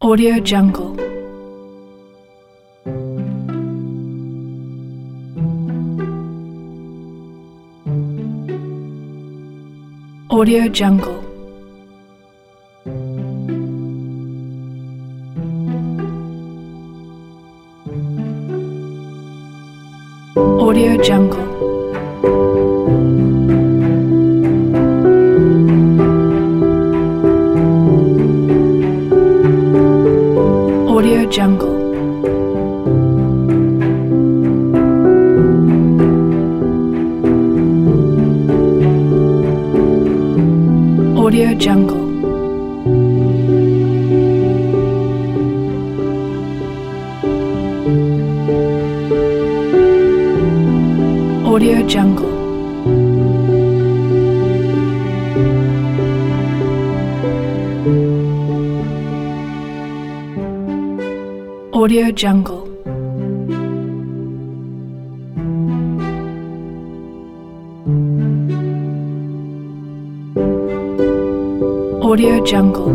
Audio Jungle. Audio Jungle. Audio Jungle. Audio Jungle. Audio Jungle. Audio Jungle. Audio Jungle. Audio Jungle.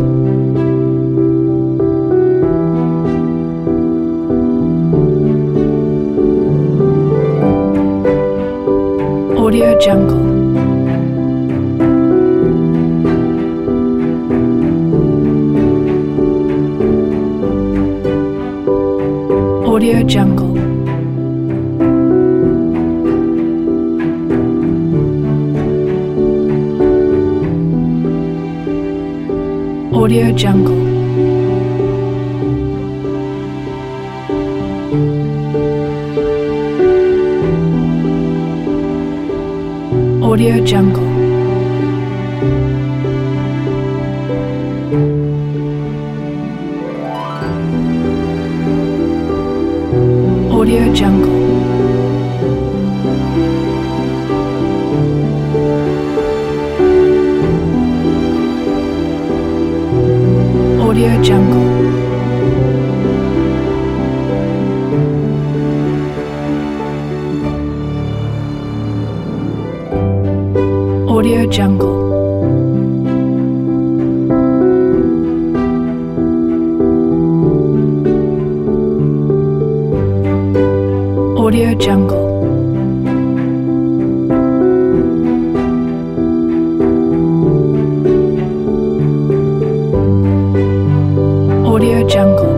Audio Jungle. Audio Jungle. Audio Jungle. Audio Jungle. Audio Jungle. Audio Jungle. Audio Jungle. Audio Jungle. Audio Jungle.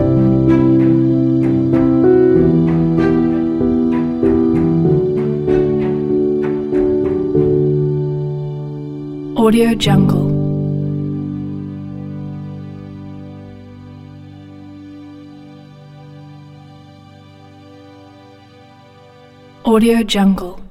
Audio Jungle. Audio Jungle.